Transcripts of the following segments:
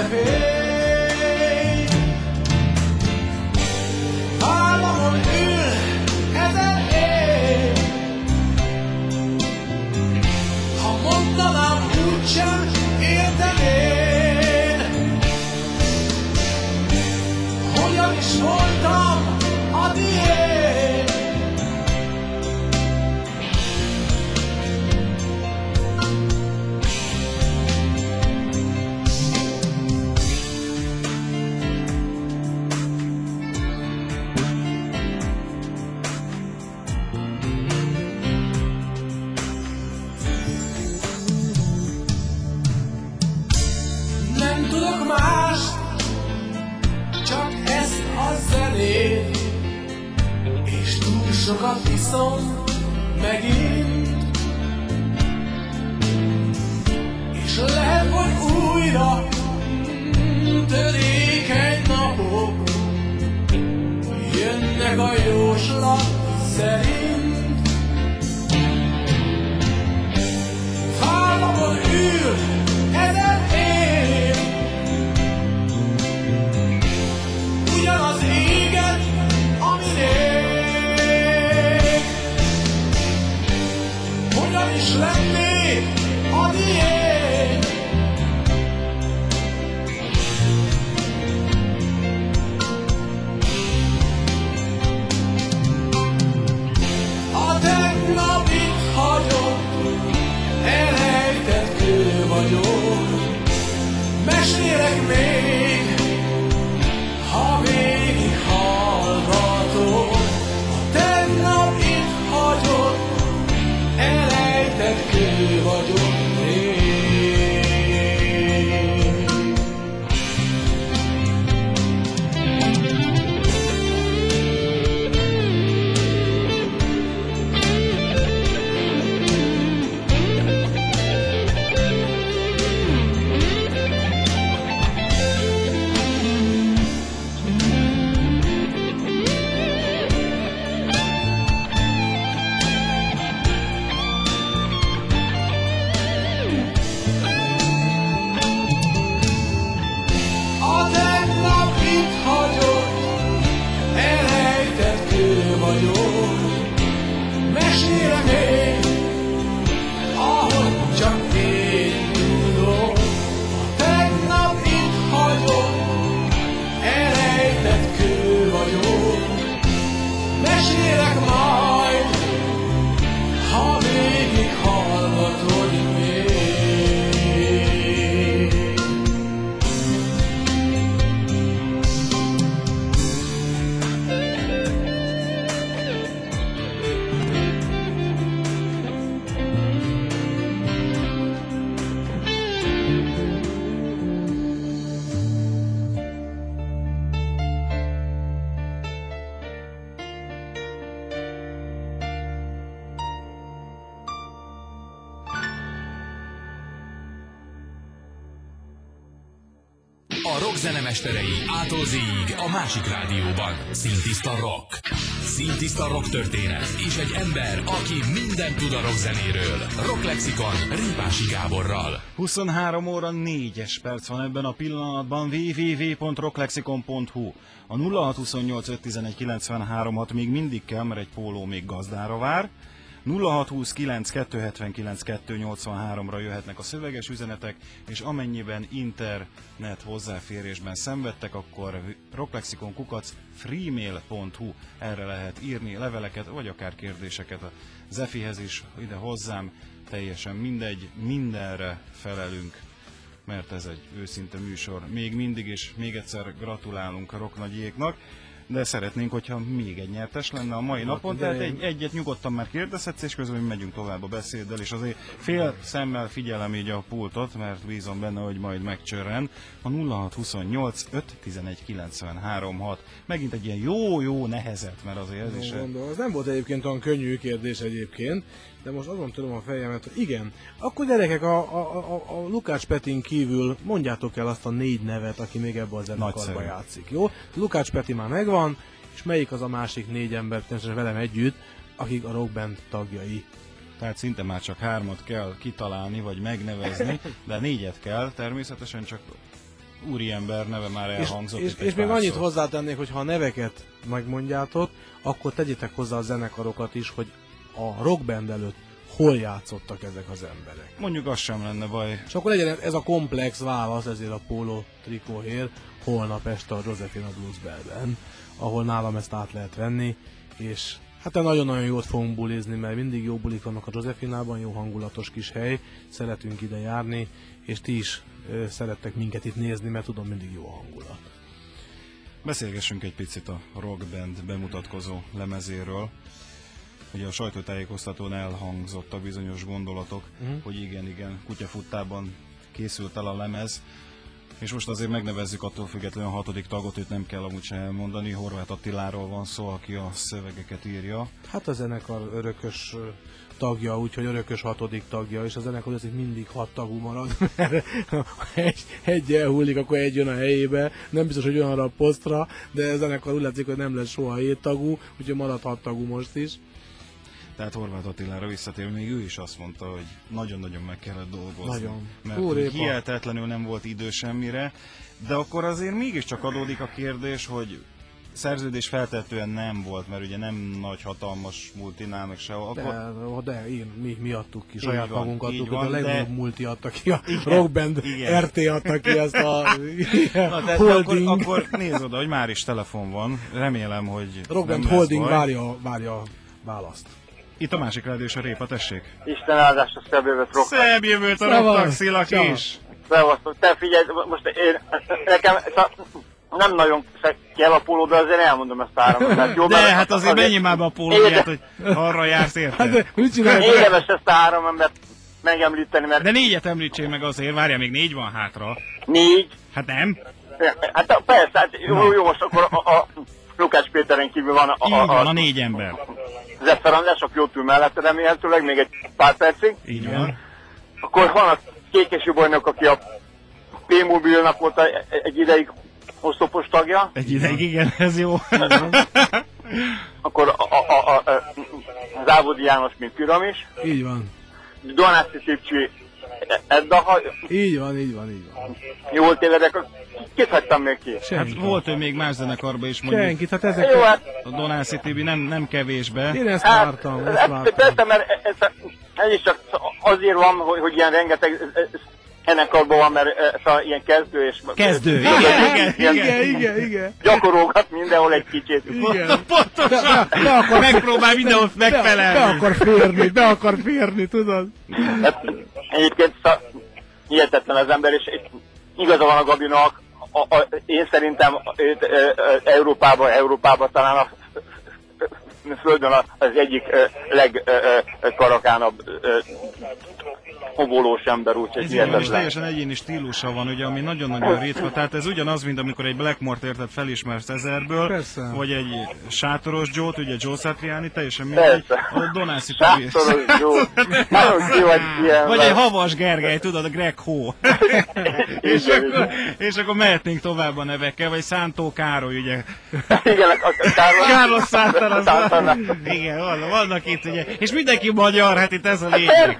fény. Vállamon ül ezer év. Ha mondanám, úgysem értenéd, hogyan is voltam a tiéd. Nem tudok mást, csak ezt a zenét, és túl sokat iszom megint, és lehet, hogy újra törékeny napok jönnek a jóslat szerint. Vállamon ül ezer év, ugyanaz éget, ami rég. Hogyan is lennék a tiéd? A tegnap itt hagyott, elrejtett kő vagyok. Mesélek még, ha végig hallgatok. A tegnap itt hagyott, elrejtett kő vagyok még. A tegnap itt hagyott, elrejtett kő vagyok. Mesélem még, ahogy csak én tudom. A tegnap itt hagyott, elrejtett kő vagyok. Mesélek majd, ha végig hallgatod még. A rock zenemesterei A-tól Z-ig a másik rádióban. Szintiszta rock. Szintiszta rock történet és egy ember, aki mindent tud a rock zenéről. Rock Lexikon Ripási Gáborral. 23 óra 4 perc van ebben a pillanatban. www.rocklexikon.hu. A 0628 511 936 még mindig kell, mert egy póló még gazdára vár. 0629 279 283-ra jöhetnek a szöveges üzenetek, és amennyiben internet hozzáférésben szenvedtek, akkor rocklexikon@freemail.hu, erre lehet írni leveleket, vagy akár kérdéseket a Zefihez is, ide hozzám, teljesen mindegy, mindenre felelünk, mert ez egy őszinte műsor. Még mindig, és még egyszer gratulálunk a rocknagyéknak. De szeretnénk, hogyha még egy nyertes lenne a mai napon, tehát egyet nyugodtan már kérdezhetsz, és közben megyünk tovább a beszéddel, és azért fél szemmel figyelem így a pultot, mert bízom benne, hogy majd megcsörren. A 0628 511 936. Megint egy ilyen jó nehezet, mert azért ez is... Ez nem volt egyébként olyan könnyű kérdés egyébként, de most azon tudom a fejemet, hogy igen. Akkor gyerekek, a Lukács Petin kívül mondjátok el azt a 4 nevet, aki még ebben a zenekarban játszik, jó? Lukács Peti már megvan, és melyik az a másik 4 ember, természetesen velem együtt, akik a rockband tagjai? Tehát szinte már csak 3 kell kitalálni, vagy megnevezni, de 4 kell, természetesen csak úriember neve már elhangzott. És még annyit hozzátennék, hogy ha a neveket megmondjátok, akkor tegyétek hozzá a zenekarokat is, hogy a rockband előtt hol játszottak ezek az emberek. Mondjuk az sem lenne baj. És akkor legyen ez a komplex válasz, ezért a póló trikóért holnap este a Josefina Blues Bellben, ahol nálam ezt át lehet venni, és hát nagyon-nagyon jót fogunk bulizni, mert mindig jó bulik vannak a Josefinában, jó hangulatos kis hely, szeretünk ide járni, és ti is szerettek minket itt nézni, mert tudom, mindig jó a hangulat. Beszélgessünk egy picit a rockband bemutatkozó lemezéről. Ugye a sajtótájékoztatón elhangzottak bizonyos gondolatok, hogy igen, kutyafuttában készült el a lemez, és most azért megnevezzük attól függetlenül a 6. tagot, őt nem kell amúgy sem elmondani, Horváth Attiláról van szó, aki a szövegeket írja. Hát a zenekar örökös tagja, úgyhogy örökös 6. tagja, és a zenekar azért mindig 6 tagú marad, mert ha egy elhullik, akkor egy jön a helyébe, nem biztos, hogy jön arra a posztra, de a zenekar úgy látszik, hogy nem lesz soha 7 tagú, úgyhogy marad 6 tagú most is. Tehát Horváth Attilára visszatérve, még ő is azt mondta, hogy nagyon-nagyon meg kellett dolgozni. Nagyon. Mert hihetetlenül nem volt idő semmire, de akkor azért mégiscsak adódik a kérdés, hogy szerződés feltetően nem volt, mert ugye nem nagy hatalmas multinál meg se. Akkor... De mi adtuk ki, saját magunk adtuk, de a legnagyobb multi adta ki, a Rockband RT adta ki ezt a holding. Akkor nézd oda, hogy már is telefon van, remélem, hogy Rockband holding várja választ. Itt a másik rádió és a Répa, tessék. Isten áldásra, szebb jövőt rock. Szebb jövőt a rocktaxilak is. Szevasztok, te figyelj, most nekem nem nagyon kell a póló, de azért elmondom ezt áram. Jó, de hát azért menjél már be a pólóját, hogy arra jársz érte. Hát, mit csinálj? Érdemes ezt a 3 embert megemlíteni, mert... De 4-et említsél meg azért, várjál, még 4 van hátra. 4? Hát nem. Hát persze, hát jó, most akkor a Lukács Péteren kívül van a 4 ember. Zepfer András, aki ott ül mellette remélhetőleg, még egy pár percig. Így van. Akkor van a Kékesi Bajnok, aki a P-Mobilnak volt egy ideig oszlopos tagja. Egy ideig, igen, ez jó. Akkor az Ávodi János, mint Piramis. Így van. Donászi Tipcsi, Edda. Így van. Jól tévedek, kit hagytam még ki? Hát volt ő még más zenekarban is mondjuk. Senkit, hát ezek... Jó, hát... A Donászi Tibi nem kevésbe. Én ezt vártam. Persze, mert ez is csak azért van, hogy ilyen rengeteg zenekarban van, mert ilyen kezdő és... Kezdő, igen. Gyakorolgat mindenhol egy kicsit. Igen. Pontosan! Megpróbál mindenhol megfelelni. Be akar férni, tudod? Hát, egyébként hihetetlen az ember, és igaza van a Gabinak, én szerintem Európában talán a Földön az egyik legkarakánabb hobolós ember, úgyhogy hihetetlen. És teljesen egyéni stílusa van, ugye, ami nagyon-nagyon ritka, tehát ez ugyanaz, mint amikor egy Blackmore-t érted felismersz 1000-ből, persze. Vagy egy sátoros Joe-t, ugye Joe Satriani, teljesen mindegy, a Donászi Tibi. Sátoros Joe, nagyon ki vagy ilyen. Vagy egy Havas Gergely, tudod, a Greg Ho. és akkor mehetnénk tovább a nevekkel, vagy Szántó Károly, ugye. Igen, Carlos Santana. Igen, vannak itt, ugye. És mindenki magyar, hát itt ez a lényeg.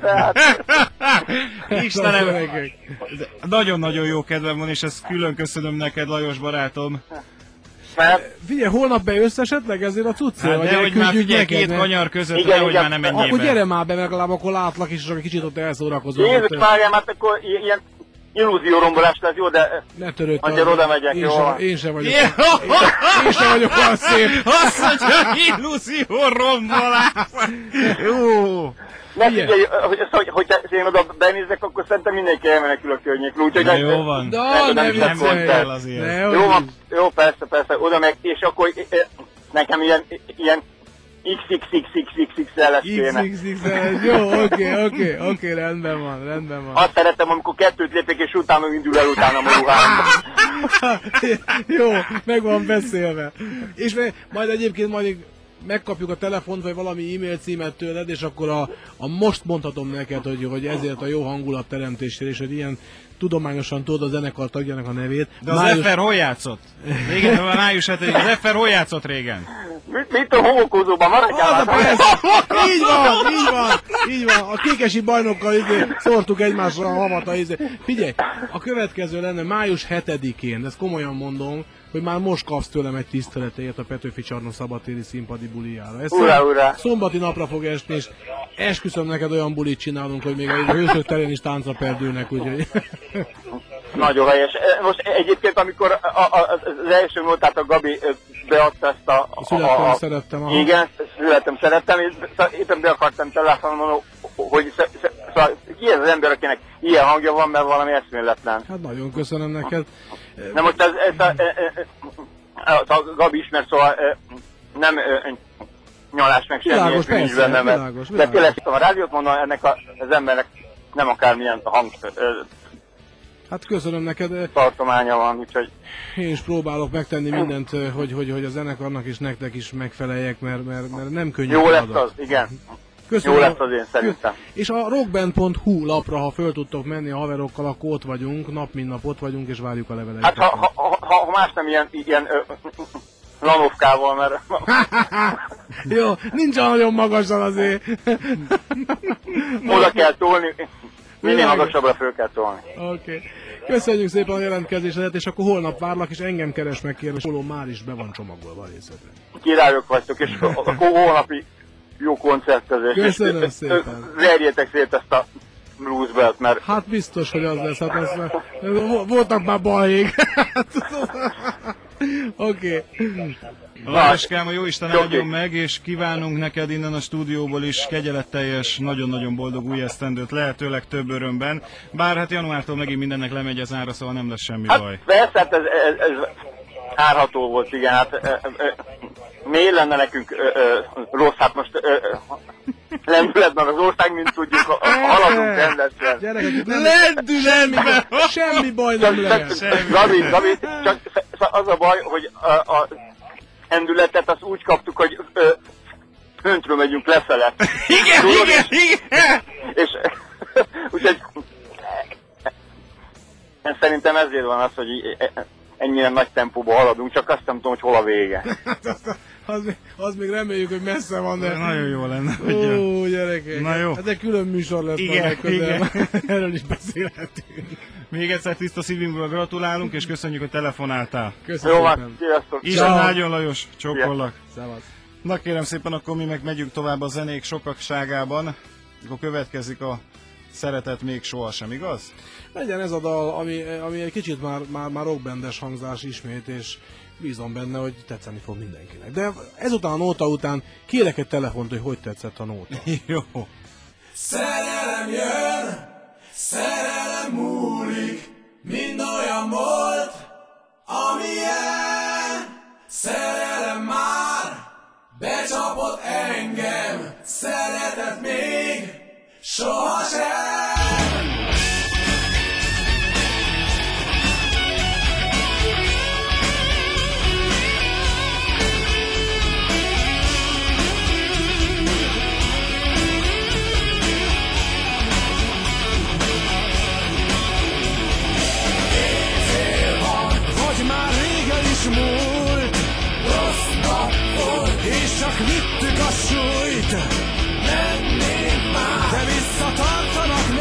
Istenem, nagyon-nagyon jó kedvem van, és ezt külön köszönöm neked, Lajos barátom. Figyelj, holnap bejössz esetleg ezért a cuccra? Hát de hogy már figyelj, 2 kanyar között, nehogy már nem menjél akkor be. gyere már be, legalább akkor látlak is, és akkor kicsit ott elszórakozol. Jézus Mária, hát akkor ilyen illúziórombolás lesz, jó, de azért oda megyek, jó? Én sem vagyok olyan szép. Azt mondja, illúziórombolás. Jó. Ne figyelj, hogyha én oda benézek, akkor szerintem mindenki elmenekül a környékről, úgyhogy... Jó van. Nem viccelj el azért. Jó van, jó, persze, oda meg, és akkor nekem ilyen XXXXXL lesz kéne. XXXL, jó, oké, rendben van. Azt szeretem, amikor 2 lépek, és utána indul el utánam a ruhámba. Jó, meg van beszélve. És majd egyébként megkapjuk a telefont, vagy valami e-mail címet tőled, és akkor most mondhatom neked, hogy ezért a jó hangulat teremtésére, és hogy ilyen tudományosan tudod a zenekar tagjának a nevét. De az Effer hol játszott? Régen, május 7-ig, az Effer hol játszott régen? Mit a homokózóban maradjál? Így van. A kékesi bajnokkal szórtuk egymásra a hamat. Figyelj, a következő lenne május 7-én, ezt komolyan mondom, hogy már most kapsz tőlem egy tiszteletért a Petőfi Csarnok szabadtéri színpadi bulijára. Ez szombati napra fog esni, és esküszöm neked olyan bulit csinálunk, hogy még a Hősök terén is táncra perdülnek, úgyhogy... Nagyon helyes. Most egyébként, amikor az első nótát a Gabi beadta ezt a szerettem. Igen, szerettem, éppen be akartam telefonálni, hogy ki ez az ember, akinek ilyen hangja van, mert valami eszméletlen. Hát nagyon köszönöm neked. Na most a Gabi ismer, szóval nem nyalás meg semmi nincs benne, mert de tényleg a rádiót mondom, ennek az embernek nem akármilyen hang hát köszönöm neked. Tartománya van, úgyhogy... Én is próbálok megtenni mindent, hogy a zenekarnak és nektek is megfeleljek, mert nem könnyű. Jó lesz az, igen. Köszönöm. Jó lesz az én szerintem. És a rockband.hu lapra, ha föl tudtok menni a haverokkal, akkor ott vagyunk, nap mint nap ott vagyunk, és várjuk a leveleket. Hát ha más nem ilyen lanovkával, mert... Jó, nincs nagyon magasan azért. Oda kell tolni, minél magasabbra föl kell tolni. Oké. Köszönjük szépen a jelentkezésedet, és akkor holnap várlak, és engem keres meg, kérlek, Póló már is be van csomagolva a részletre. Királyok vagytok, és akkor holnapi jó koncertezés. Köszönöm szépen. Verjétek szét ezt a bluesbelt, mert... Hát biztos, hogy az lesz. Hát voltak már balhék. Oké. Láskám, a jóisten áldjon meg, és kívánunk neked innen a stúdióból is kegyeletteljes, nagyon-nagyon boldog új esztendőt, lehetőleg több örömben. Bár hát januártól megint mindennek lemegy az ára, szóval nem lesz semmi baj. Persze, hát ez árható volt, igen, hát miért lenne nekünk rossz, hát most lendületben az ország, mint tudjuk, haladunk rendesen. Gyerekek, lendületben! Semmi baj nem lehet. Gabi, csak az a baj, hogy a lendületet azt úgy kaptuk, hogy föntről megyünk lefele. Igen! És úgyhogy szerintem ezért van az, hogy ennyire nagy tempóban haladunk, csak azt nem tudom, hogy hol a vége. Az még reméljük, hogy messze van, de... Nagyon jó lenne. Ó, gyerekek. Na jó. Ez egy külön műsor lesz. Igen. Erről is beszélhetünk. Még egyszer tiszta szívünkből gratulálunk, és köszönjük, hogy telefonáltál. Köszönjük. Jó van, sziasztok. Isten áldjon, Lajos, csókollak. Szevasz. Na kérem szépen, akkor mi meg megyünk tovább a zenék sokakságában. Akkor következik a Szeretet még sohasem, igaz? Legyen ez a dal, ami egy kicsit már rockbandes hangzás ismét, és bízom benne, hogy tetszeni fog mindenkinek. De ezután a nóta után kérek egy telefont, hogy tetszett a nóta. Jó. Szerelem jön, szerelem múlik, mind olyan volt, amilyen. Szerelem már becsapott engem, szeretet még sohasem. Múlt, rossz nap volt, és csak vittük a súlyt. Mennénk már, de visszatartanak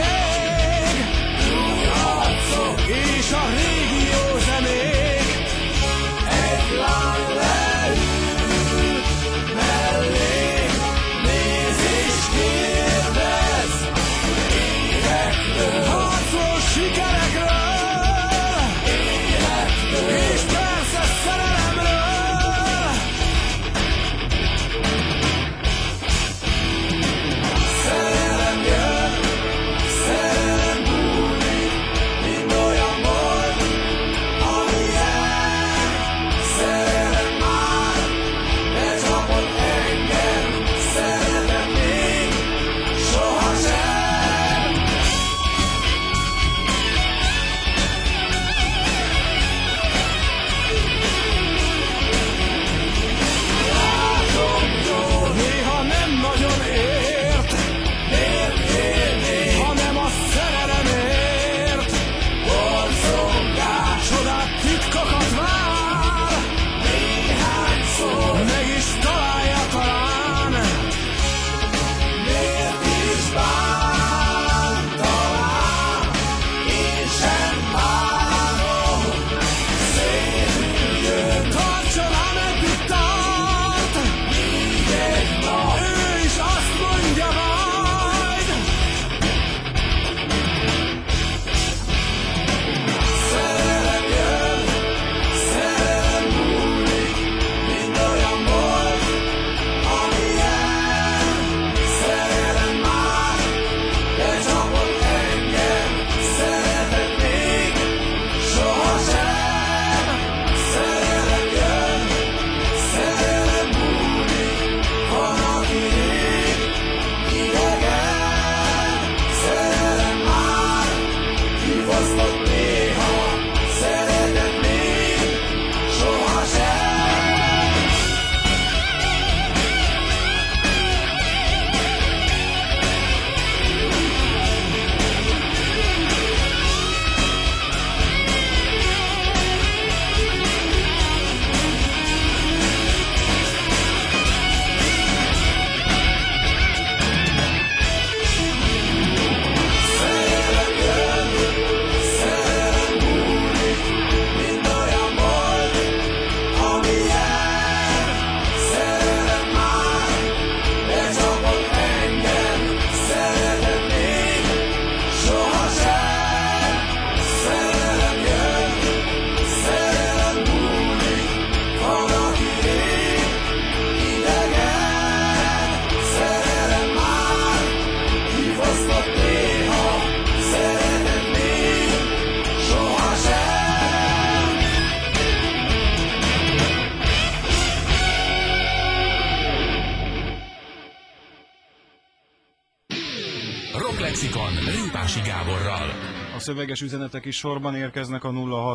Rimási Gáborral. A szöveges üzenetek is sorban érkeznek a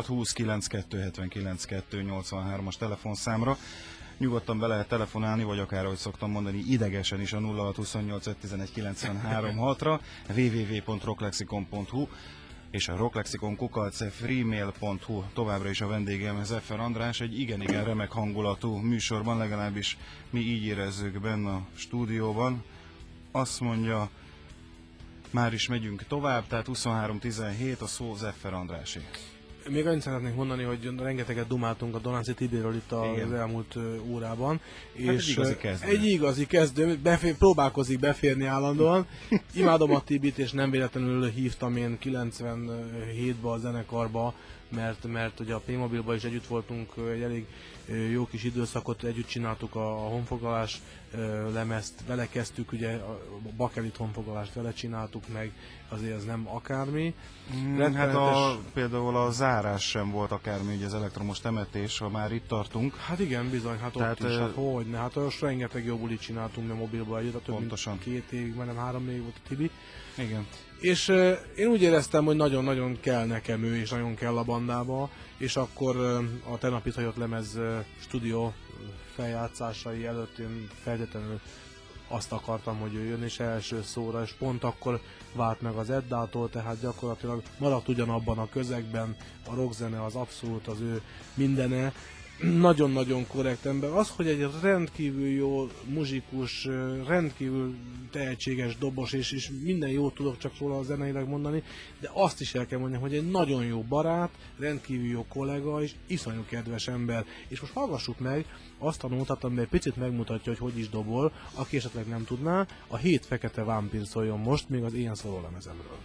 062092798283-as telefonszámra. Nyugodtan be lehet telefonálni, vagy akár, ahogy szoktam mondani, idegesen is a 0628515936-ra, www.rocklexicon.hu és a rocklexicon@freemail.hu. Továbbra is a vendégem Zeffer András, egy igen remek hangulatú műsorban, legalábbis mi így érezzük benne a stúdióban. Azt mondja, már is megyünk tovább, tehát 23:17, a szó Zeffer Andrásé. Még annyit szeretnék mondani, hogy rengeteget dumáltunk a Donánci Tibiről itt az elmúlt órában. Hát és egy igazi kezdő. Próbálkozik beférni állandóan. Imádom a Tibit, és nem véletlenül hívtam én 97-ben a zenekarba, mert ugye a P-Mobilban is együtt voltunk, egy elég jó kis időszakot, együtt csináltuk a honfoglalás lemezt, vele kezdtük, ugye a bakelit honfoglalást vele csináltuk meg, azért ez nem akármi. Hát például a zárás sem volt akármi, ugye az elektromos temetés, ha már itt tartunk. Hát igen, bizony, hát ott is, hát hogyne, hát most rengeteg jó bulit csináltunk mi mobilban együtt, több pontosan. Mint 2 évig, mert nem 3 évig volt a Tibi. Igen. És én úgy éreztem, hogy nagyon-nagyon kell nekem ő, és nagyon kell a bandába, és akkor a tegnap itt hagyott lemez stúdió feljátszásai előtt én feltétlenül azt akartam, hogy ő jön, és első szóra, és pont akkor vált meg az Eddától, tehát gyakorlatilag maradt ugyanabban a közegben, a rockzene az abszolút az ő mindene, nagyon-nagyon korrekt ember. Az, hogy egy rendkívül jó muzsikus, rendkívül tehetséges dobos, és minden jót tudok csak róla zeneileg mondani, de azt is el kell mondjam, hogy egy nagyon jó barát, rendkívül jó kollega, és iszonyú kedves ember. És most hallgassuk meg azt a nótát, amiben egy picit megmutatja, hogy is dobol, aki esetleg nem tudná, a 7 fekete vámpír szóljon most, még az ilyen szóló lemezemről.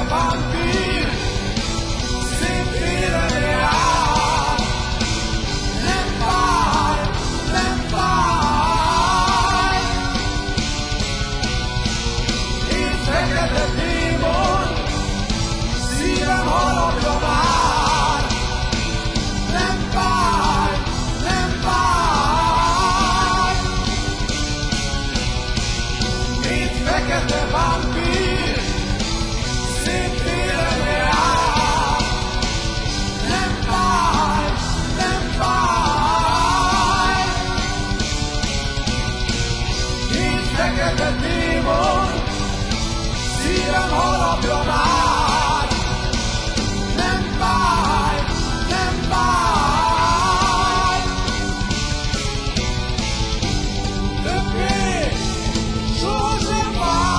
vámpír, szép jár. Nem fáj, nem fáj. Én fekete démon, szívem harapja már. Nem fáj, nem fáj. Én fekete vámpír, szép téren jár. Nem fáj, nem fáj. Én fekete démon, szívem harapja már. Nem fáj, nem fáj. Többé sosem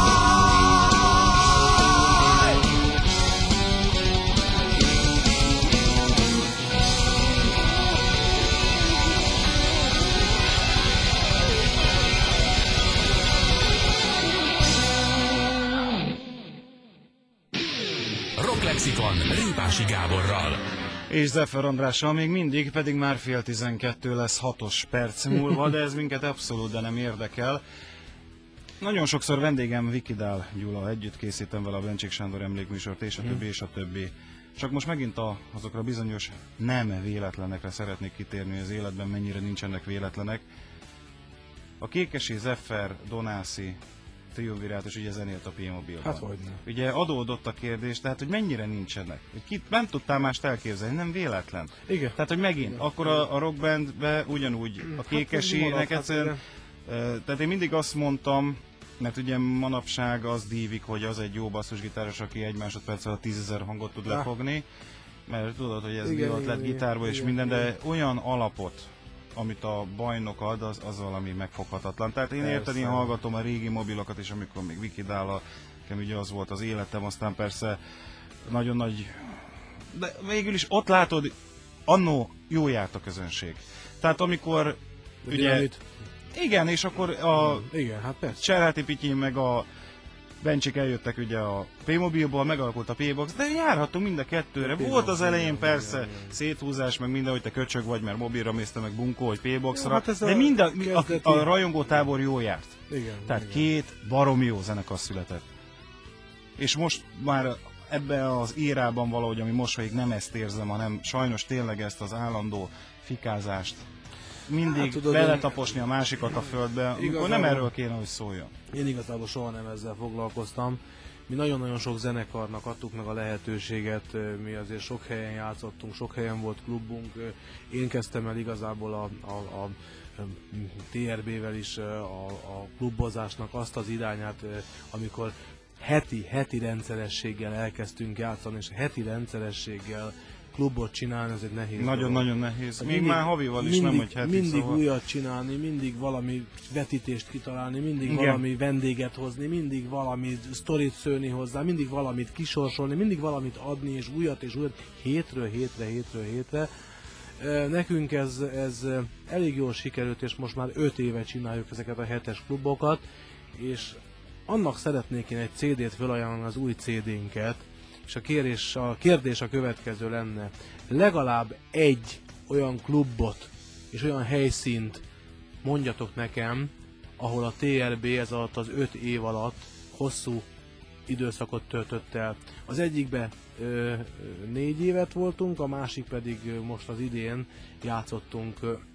fáj. Rocklexikon Répási Gáborral. És Zeffer Andrással még mindig, pedig már fél 12 lesz 6-os perc múlva, de ez minket abszolút de nem érdekel. Nagyon sokszor vendégem Vikidál Gyula, együtt készítem vele a Bencsik Sándor emlékműsort, és a többi, és a többi. Csak most megint azokra bizonyos nem véletlenekre szeretnék kitérni, hogy az életben mennyire nincsenek véletlenek. A Kékesi, Zeffer, Donászi triumvirátus ugye zenélt a P-mobilban. Hát hogyne. Ugye adódott a kérdés, tehát hogy mennyire nincsenek. Hogy nem tudtál mást elképzelni, nem véletlen. Igen. Tehát, hogy megint, akkor a rockbandbe ugyanúgy a Kékesinek egyszerűen... Tehát én mindig azt mondtam, mert ugye manapság az dívik, hogy az egy jó basszusgitáros, aki egy másodperc alatt 10 000 hangot tud lefogni, mert tudod, hogy ez divat lett gitárból és minden, de olyan alapot, amit a bajnok ad, az valami megfoghatatlan. Tehát én érted, én hallgatom a régi mobilokat is, amikor még Vikidállal, nekem ugye az volt az életem, aztán persze nagyon nagy... De végül is ott látod, annó jó járt a közönség. Tehát amikor ugye... Igen, és akkor a Igen, hát persze. Cserháti Pityin meg a Bencsik eljöttek ugye a P-mobilból, megalakult a P-box, de járhatunk mind a kettőre. Volt az elején persze széthúzás, meg minden, hogy te köcsög vagy, mert mobilra mész te meg bunkó, hogy P-boxra, hát de mind a rajongótábor jó járt. Igen, tehát igen. két baromi jó zenekar született. És most már ebben az érában valahogy, ami mosolyig nem ezt érzem, hanem sajnos tényleg ezt az állandó fikázást, mindig hát, beletaposni a másikat a földbe, amikor nem erről kéne, hogy szóljon. Én igazából soha nem ezzel foglalkoztam. Mi nagyon-nagyon sok zenekarnak adtuk meg a lehetőséget, mi azért sok helyen játszottunk, sok helyen volt klubunk. Én kezdtem el igazából a TRB-vel is a klubozásnak azt az irányát, amikor heti rendszerességgel elkezdtünk játszani, és heti rendszerességgel klubot csinálni, ez egy nehéz. Nagyon-nagyon nehéz. Még már havival is nem, hogy heti. Mindig szóval. újat csinálni, mindig valami vetítést kitalálni, mindig valami vendéget hozni, mindig valami sztorit szőni hozzá, mindig valamit kisorsolni, mindig valamit adni, és újat, hétről hétre. Nekünk ez elég jól sikerült, és most már 5 éve csináljuk ezeket a hetes klubokat, és annak szeretnék én egy CD-t felajánlani, az új CD-nket, és a kérdés a következő lenne. Legalább egy olyan klubot és olyan helyszínt mondjatok nekem, ahol a TRB ez alatt az 5 év alatt hosszú időszakot töltött el. Az egyikben 4 évet voltunk, a másik pedig most az idén játszottunk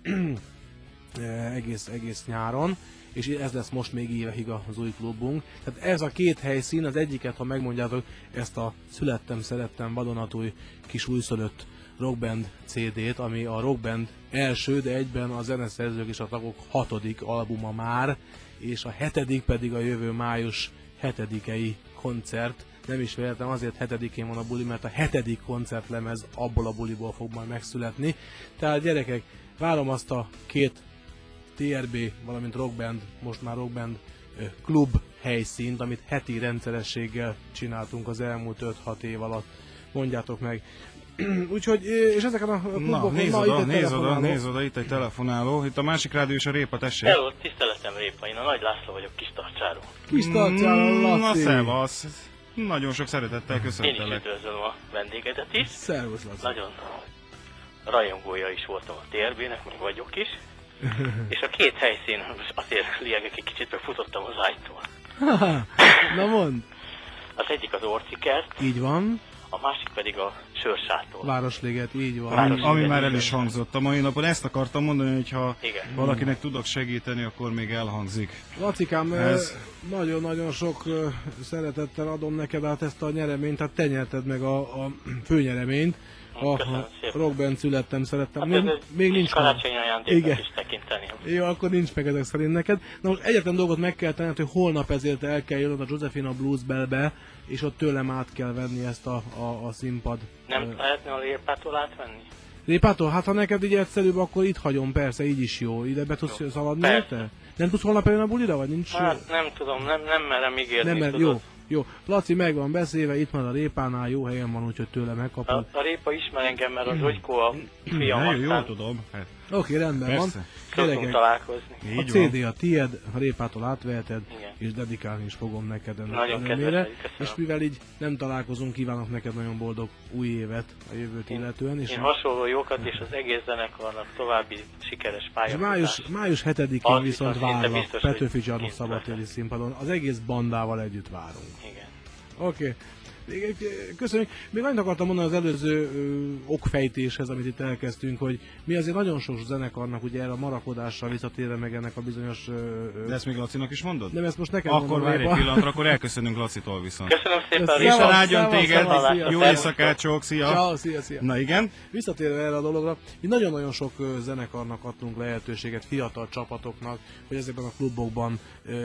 egész nyáron, és ez lesz most még évekig az új klubunk. Tehát ez a 2 helyszín, az egyiket, ha megmondjátok, ezt a Születtem, Szerettem vadonatúj kis újszülött rockband CD-t, ami a rockband első, de egyben a zeneszerzők és a tagok 6. albuma már, és a 7. pedig a jövő május 7-i koncert. Nem is véletlen, azért 7-én van a buli, mert a 7. koncertlemez abból a buliból fog majd megszületni. Tehát gyerekek, várom azt a 2 TRB, valamint rockband, most már rockband klub helyszínt, amit heti rendszerességgel csináltunk az elmúlt 5-6 év alatt. Mondjátok meg. Úgyhogy, és ezeken a klubokon... Nézd oda, itt egy telefonáló. Itt a másik rádió és a Répa, tessék. Hello, tiszteletem Répa, én a Nagy László vagyok Kistarcsáról. Kistarcsáról, Laci. Na, szevasz. Nagyon sok szeretettel Én is köszöntelek. üdvözlöm a vendégedet is. Szervusz, Laci. Nagyon rajongója is voltam a TRB-nek, meg vagyok is. És a két helyszín, azért liegek egy kicsit, meg futottam az ágytól. Na mondd. Az egyik az Orcikert, Így van. a másik pedig a Sörsátor. Városliget, így van. Ami már el is hangzott a mai napon. Ezt akartam mondani, hogy ha Igen. valakinek tudok segíteni, akkor még elhangzik. Lacikám, Ez- nagyon-nagyon sok szeretettel adom neked át ezt a nyereményt, tehát te nyerted meg a főnyereményt. Köszönöm szépen. Rockband születtem, szerettem. Hát Még, ez még nincs meg. karácsonyi ajándéknak Igen. is tekinteni. Jó, akkor nincs meg ezek szerint neked. Na most egyetlen dolgot meg kell tenned, hogy holnap ezért el kell jönnöd a Josephina Blues Bellbe, és ott tőlem át kell venni ezt a színpad. Nem lehetne a Lépától átvenni? Répától, hát ha neked így egyszerűbb, akkor itt hagyom, persze, így is jó. Ide be tudsz szaladni, Persze. érte? Nem tudsz holnap eljönni a bulira, vagy nincs? Hát nem tudom, nem merem ígérni, nem, mert tudod. jó. Jó, Laci meg van beszélve, itt van a Répánál, jó helyen van, úgyhogy tőle megkapod. A Répa ismer engem, mert az Zsogykó a fiam, Jó, jól aztán tudom. Hát, Oké, rendben persze. van. szoktunk Gyerekek, találkozni. a így van. CD a tied, a Répától átveheted, Igen. és dedikálni is fogom neked ennek Nagyon kedves örömére. vagy, köszönöm. És mivel így nem találkozunk, kívánok neked nagyon boldog új évet a jövőt illetően. És Én hasonló jókat, és az egész zenekarnak további sikeres és pályafutást. május 7-én Az viszont viszont szinte várlak biztos, hogy Petőfi Csarnok kint szabadtéri leszek. színpadon. Az egész bandával együtt várunk. Igen. Oké. Köszönjük. Még annyit akartam mondani az előző okfejtéshez, amit itt elkezdtünk, hogy mi azért nagyon sok zenekarnak ugye erre a marakodással visszatérve meg ennek a bizonyos... De ezt még Lacinak is mondod? nem, ezt most neked Akkor mondom, várj egy Répa. pillanatra, akkor elköszönünk Lacitól viszont. Köszönöm szépen, Szevasz, Isten Répa. áldjon szevasz, téged, szevasz, jó szia. éjszakát, csók, szia! Ciao, szia. Na igen? Visszatérve erre a dologra, mi nagyon-nagyon sok zenekarnak adtunk lehetőséget, fiatal csapatoknak, hogy ezekben a klubokban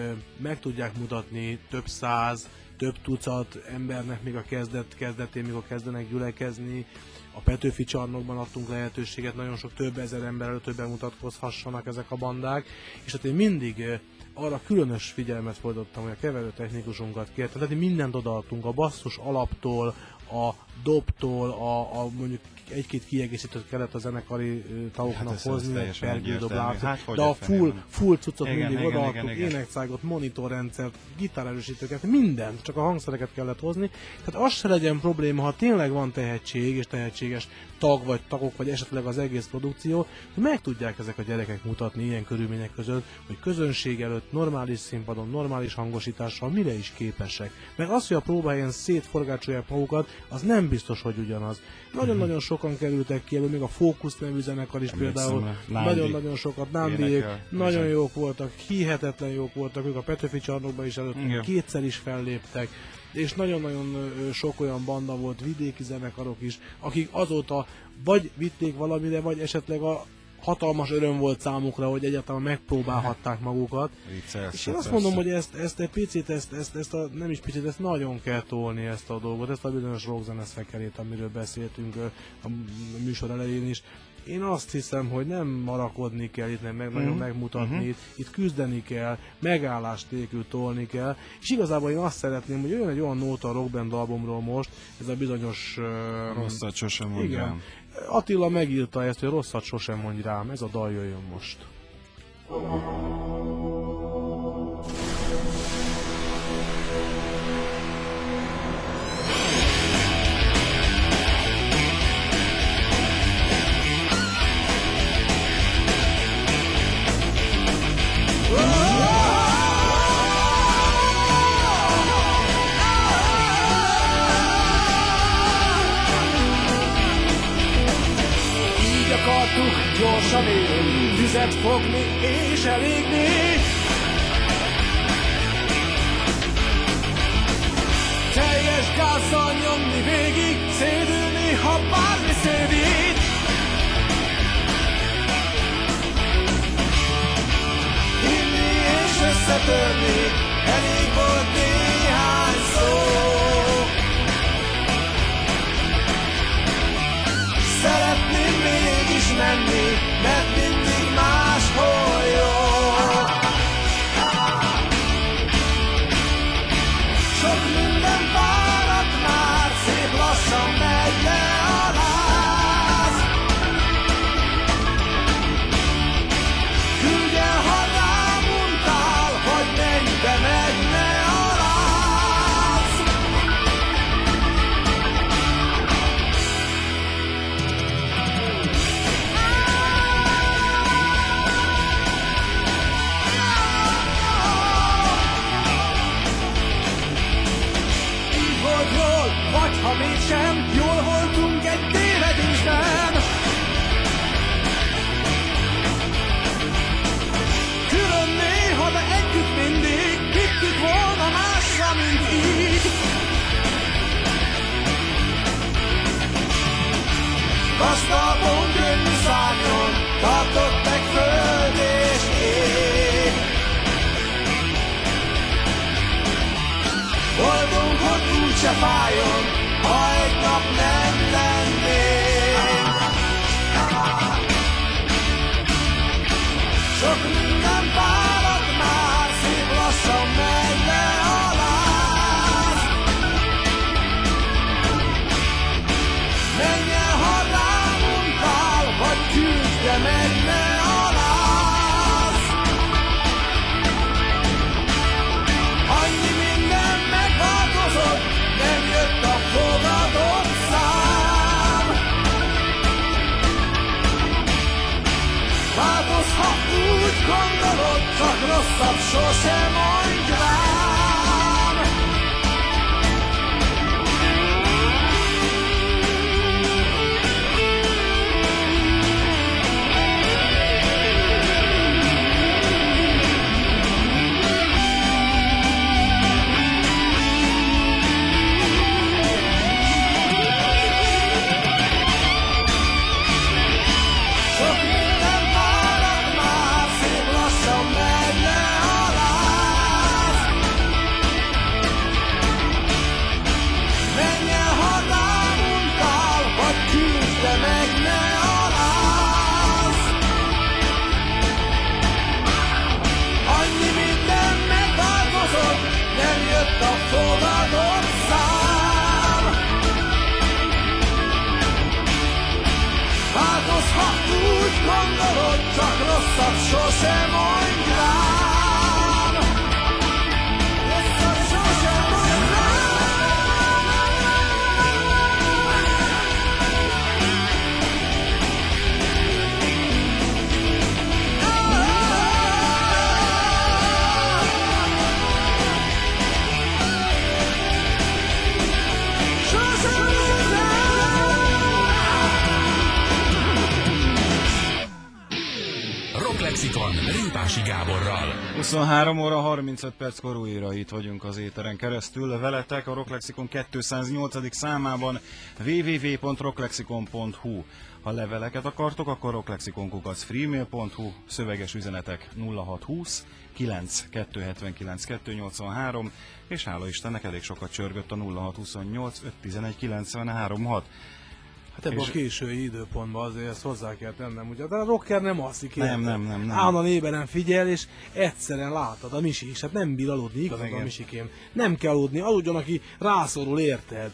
meg tudják mutatni több száz, több tucat embernek még a kezdetén, mikor kezdenek gyülekezni. A Petőfi Csarnokban adtunk lehetőséget, nagyon sok több ezer ember előtt, hogy bemutatkozhassanak ezek a bandák, és hát én mindig arra különös figyelmet fordítottam, hogy a keverőtechnikusunkat kértem, tehát mindent odaadtunk, a basszus alaptól, a dobtól, a mondjuk egy-két kiegészítőt kellett a zenekari tagoknak Hát ez hozni, teljesen pergődob, egyértelmű. Hát hogy de a a fenében? full cuccot Igen, mindig igen, odaadtuk, igen. énekszágot, monitorrendszert, gitárerősítőket, mindent, csak a hangszereket kellett hozni. Tehát az se legyen probléma, ha tényleg van tehetség és tehetséges tag vagy tagok, vagy esetleg az egész produkció, hogy meg tudják ezek a gyerekek mutatni ilyen körülmények között, hogy közönség előtt, normális színpadon, normális hangosítással mire is képesek. Meg az, hogy a próbahelyen szétforgácsolják magukat, az nem biztos, hogy ugyanaz. Nagyon-nagyon sokan kerültek ki, még a Fókusz nevű zenekar is például, Nándi nagyon-nagyon sokat, Nándiék, énekel, nagyon bizony. jók voltak, hihetetlen jók voltak, ők a Petőfi Csarnokban is előtt Igen. kétszer is felléptek, és nagyon-nagyon sok olyan banda volt, vidéki zenekarok is, akik azóta vagy vitték valamire, vagy esetleg a hatalmas öröm volt számukra, hogy egyáltalán megpróbálhatták magukat. Viccelsz, És én azt persze. mondom, hogy ezt egy picit, nem is picit, ezt nagyon kell tolni ezt a dolgot, ezt a bizonyos rockzene szekerét, amiről beszéltünk a műsor elején is. Én azt hiszem, hogy nem marakodni kell itt, nem nagyon megmutatni, itt küzdeni kell, megállást nélkül tolni kell, és igazából én azt szeretném, hogy jöjjön egy olyan nóta a Rockband albumról most, ez a bizonyos... Rosszat sosem mondjam. igen. Attila megírta ezt, hogy rosszat sosem mondj rám, ez a dal jöjjön most. Így akartuk gyorsan élni, tüzet fogni és elégni. Teljes gázzal nyomni végig, szédülni, ha bármi szédít. Hinni és összetörni, elég volt néhány szó. Szeretném mégis menni, mert mindig máshol jó. Asztalon könnyű szárnyon tartott meg föld és ég. Boldog, hogy úgyse fájjon, ha egy nap nem lennék. Sok minden fáradt már, szép lassan megy le a láz. Menj el, ha rám untál, vagy küld, de meg ne aláz. Annyi minden megváltozott, nem jött a fogadott szám. Változhat úgy gondolod, csak rosszabb sosem mondj rám. Sok minden fáradt már, szép lassan megy le a láz. Menj el, ha rám untál, vagy küld, de meg ne aláz. Annyi minden megváltozott, nem jött a fogadott szám. Változhat úgy gondolod, csak rosszat sosem mondj rám. Rosszat sosem mondj Rocklexikon Répási Gáborral. 23 óra 35 perckor újra itt vagyunk az éteren keresztül. Veletek a Rocklexikon 208. számában www.rocklexikon.hu. Ha leveleket akartok, akkor rocklexikon@freemail.hu, szöveges üzenetek 0620 9 279 283, és hála Istennek elég sokat csörgött a 0628 511 93 6. Hát ebben a késői időpontban azért ezt hozzá kell tennem, ugye? De a rocker nem alszik, Nem. Állandóan éberen figyel, és egyszerűen látod a Misi is, hát nem bír aludni, igazad a Misikém. Nem kell aludni, aludjon, aki rászorul, érted?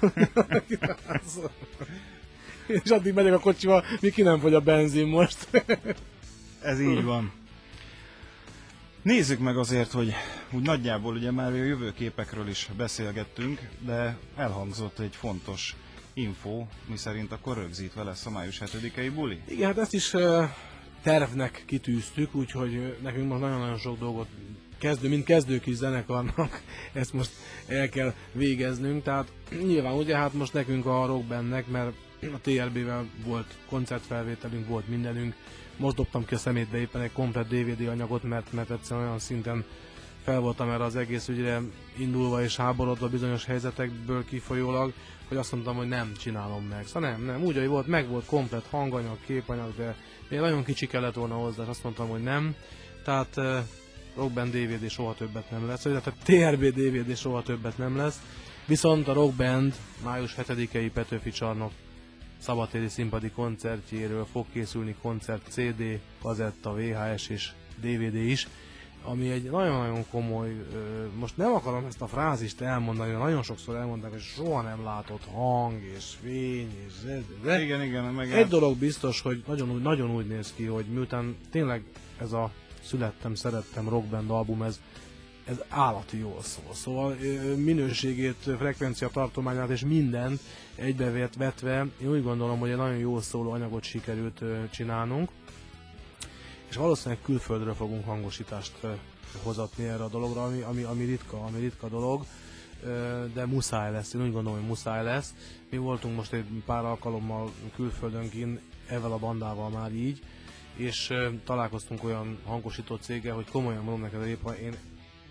És addig megyek a kocsival, Miki nem fogy a benzin most. Ez így van. Nézzük meg azért, hogy úgy nagyjából ugye már a jövőképekről is beszélgettünk, de elhangzott egy fontos info, miszerint akkor rögzítve lesz a május 7-i buli. Igen, hát ezt is tervnek kitűztük, úgyhogy nekünk most nagyon-nagyon sok dolgot mint kezdők is zenekarnak, ezt most el kell végeznünk, tehát nyilván ugye hát most nekünk a rockbandnek, mert a TRB-vel volt koncertfelvételünk, volt mindenünk, most dobtam ki a szemétbe éppen egy komplet DVD anyagot, mert egyszerűen olyan szinten fel voltam erre az egész ügyre indulva és háborodva bizonyos helyzetekből kifolyólag, hogy azt mondtam, hogy nem csinálom meg. Szóval nem, úgy, hogy volt, meg volt komplet hanganyag, képanyag, de még nagyon kicsi kellett volna hozzá, és azt mondtam, hogy nem. Tehát Rockband DVD soha többet nem lesz, tehát TRB DVD soha többet nem lesz. Viszont a Rockband május 7-i Petőfi Csarnok szabadtéri színpadi koncertjéről fog készülni koncert CD, kazetta, VHS és DVD is, ami egy nagyon-nagyon komoly, most nem akarom ezt a frázist elmondani, mert nagyon sokszor elmondták, hogy soha nem látott hang és fény és de Igen, meg egy dolog biztos, hogy nagyon úgy néz ki, hogy miután tényleg ez a Születtem, Szerettem Rockband album, ez állati jól szól. Szóval minőségét, frekvencia tartományát és mindent egybevetve, én úgy gondolom, hogy egy nagyon jól szóló anyagot sikerült csinálnunk. És valószínűleg külföldről fogunk hangosítást hozatni erre a dologra, ami ritka dolog, de muszáj lesz, én úgy gondolom, hogy muszáj lesz. Mi voltunk most egy pár alkalommal külföldön kint, ezzel a bandával már így, és találkoztunk olyan hangosító céggel, hogy komolyan mondom neked, én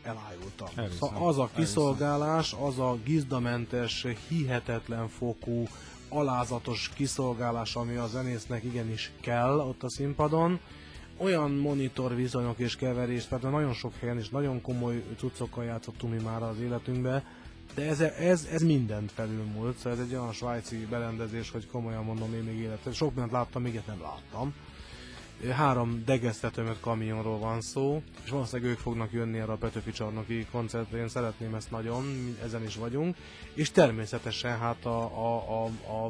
elájultam. Elhiszem, Szóval az a kiszolgálás, az a gizdamentes, hihetetlen fokú, alázatos kiszolgálás, ami a zenésznek igenis kell ott a színpadon, olyan monitor viszonyok és keverés, tehát nagyon sok helyen és nagyon komoly cuccokkal játszottunk mi már az életünkbe, de ez mindent felülmúlt, szóval ez egy olyan svájci berendezés, hogy komolyan mondom, én még életem. Sok mindent láttam, még ilyet nem láttam. 3 degesztetőmött kamionról van szó, és valószínűleg ők fognak jönni erre a Petőfi csarnoki koncertre, én szeretném ezt nagyon, ezen is vagyunk, és természetesen hát a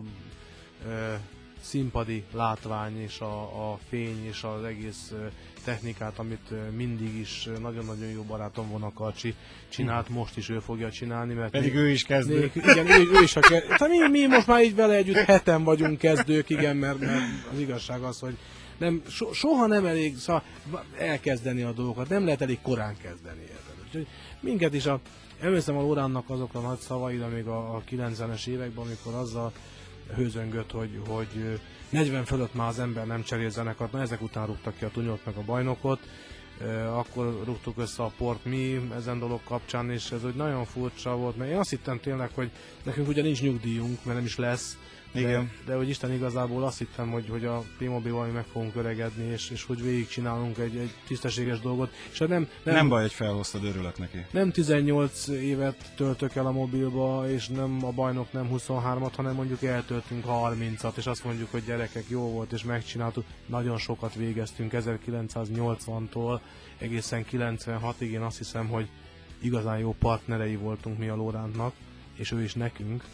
színpadi látvány és a fény és az egész technikát, amit mindig is nagyon-nagyon jó barátom Vonakarcsi csinált, most is ő fogja csinálni, mert Pedig ő is kezdő. Igen, ő is a kezdő. Mi most már így vele együtt 7-en vagyunk kezdők, igen, mert az igazság az, hogy nem, soha nem elég elkezdeni a dolgokat, nem lehet elég korán kezdeni. Úgyhogy minket is emlékszem a Lóránnak azokra nagy szavaira még a 90-es években, amikor azzal hőzöngött, hogy 40 fölött már az ember nem cserél zenekart, na ezek után rúgtak ki a Tunyót meg a Bajnokot, akkor rúgtuk össze a Port mi ezen dolog kapcsán, és ez úgy nagyon furcsa volt, mert én azt hittem tényleg, hogy nekünk ugye nincs nyugdíjunk, mert nem is lesz, de hogy Isten igazából azt hittem, hogy a P-Mobilval mi meg fogunk öregedni, és hogy végigcsinálunk egy tisztességes dolgot. És nem baj, hogy felhoztad, örülök neki. Nem 18 évet töltök el a mobilba, és nem a Bajnok nem 23-at, hanem mondjuk eltöltünk 30-at, és azt mondjuk, hogy gyerekek, jó volt, és megcsináltuk. Nagyon sokat végeztünk 1980-tól egészen 96-ig, én azt hiszem, hogy igazán jó partnerei voltunk mi a Lórántnak, és ő is nekünk.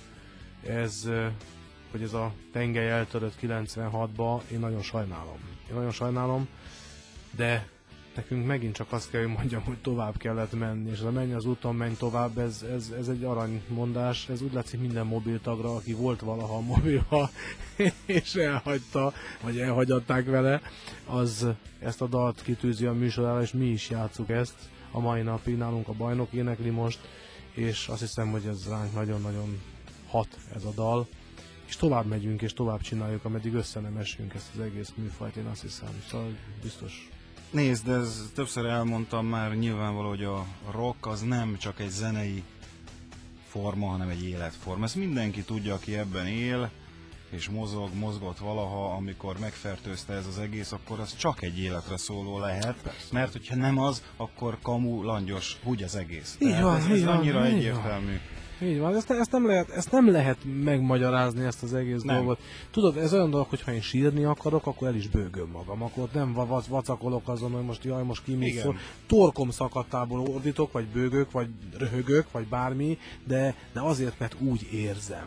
Hogy ez a tengely eltörött 96-ba, én nagyon sajnálom, de nekünk megint csak azt kell, hogy mondjam, hogy tovább kellett menni, és ez a menj az úton, menj tovább, ez egy aranymondás, ez úgy látszik minden mobiltagra, aki volt valaha a mobilha, és elhagyta, vagy elhagyatták vele, az ezt a dalt kitűzi a műsorára, és mi is játsszuk ezt a mai napig, nálunk a Bajnok énekli most, és azt hiszem, hogy ez ránk nagyon-nagyon hat ez a dal, és tovább megyünk, és tovább csináljuk, ameddig össze nem esünk ezt az egész műfajt, én azt hiszem. Szóval biztos. Nézd, ez többször elmondtam már, nyilvánvaló, hogy a rock az nem csak egy zenei forma, hanem egy életforma. Ezt mindenki tudja, aki ebben él, és mozgott valaha, amikor megfertőzte ez az egész, akkor az csak egy életre szóló lehet. Persze. Mert hogyha nem az, akkor kamu, langyos, úgy az egész. Így van, ez annyira egyértelmű. Így van, ezt nem lehet megmagyarázni, ezt az egész dolgot. Tudod, ez olyan dolog, hogy ha én sírni akarok, akkor el is bőgöm magam, akkor nem vacakolok azon, hogy most ki mit szól. Torkom szakadtából ordítok, vagy bőgök, vagy röhögök, vagy bármi, de azért, mert úgy érzem.